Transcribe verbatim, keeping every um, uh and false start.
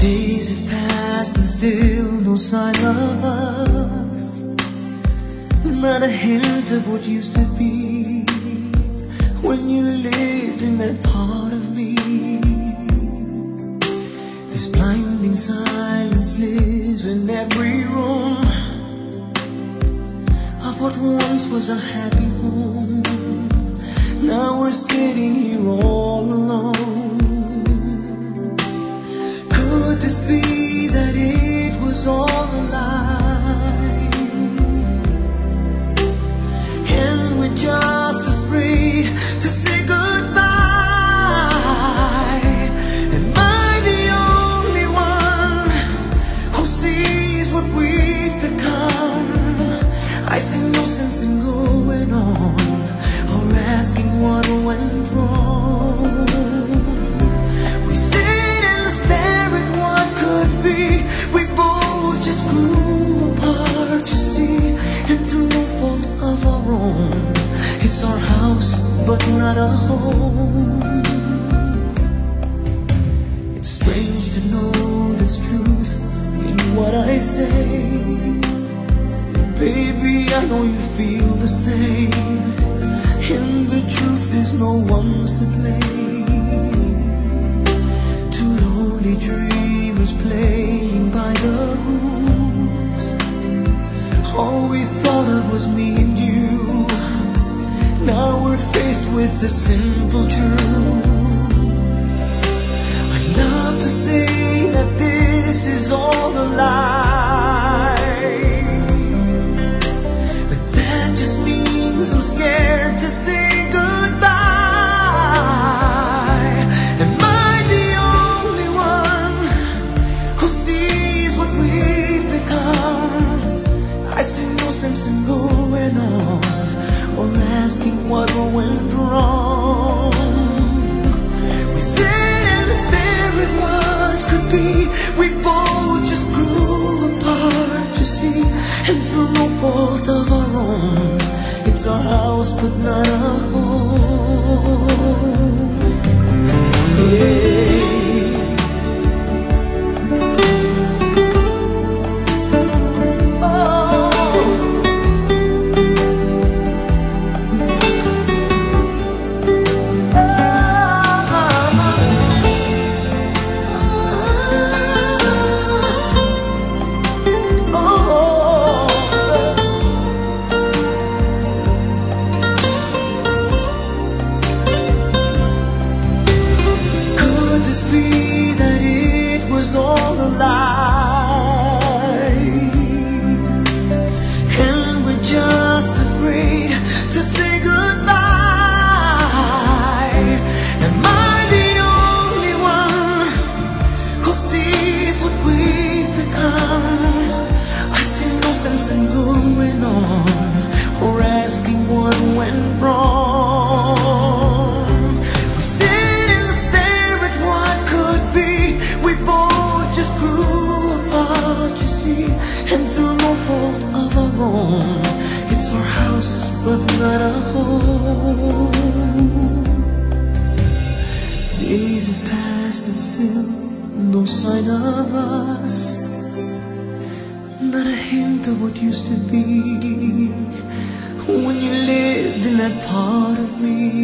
Days have passed and still no sign of us. Not a hint of what used to be when you lived in that part of me. This blinding silence lives in every room of what once was a happy home. Now we're sitting here all alone. Could this be that it was all a lie, and we're just afraid to say goodbye? Am I the only one who sees what we've become? I see no sense in going on or asking what went wrong. We sit and stare at what could be. We both just grew apart, you see, and through no fault of our own. It's our house, but not a home. It's strange to know there's truth in what I say. Baby, I know you feel the same. And the truth is no one's to blame. Two lonely dreamers playing by the rules. All we thought of was me and you. Now we're faced with the simple truth. I'd love to say that this is all a lie, but that just means I'm scared to say goodbye. Am I the only one who sees what we've become? I see no sense in going on or asking what went wrong. We sit and stare at what could be. We both just grew apart, you see, and through no fault of our own. It's our house, but not a home. Yeah. All a lie, and we're just afraid to say goodbye. Am I the only one who sees what we've become? I see no sense in going on or asking what went wrong. We sit and stare at what could be. We both just grew apart, you see, and through no fault of our own. It's our house, but not a home. Days have passed and still no sign of us. Not a hint of what used to be when you lived in that part of me.